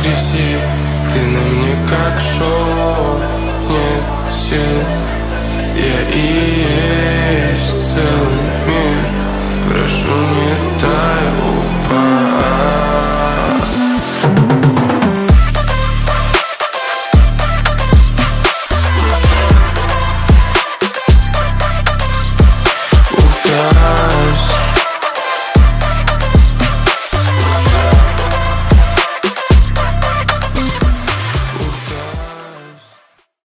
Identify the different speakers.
Speaker 1: грязи, ты на мне как шов. Нет сил, я и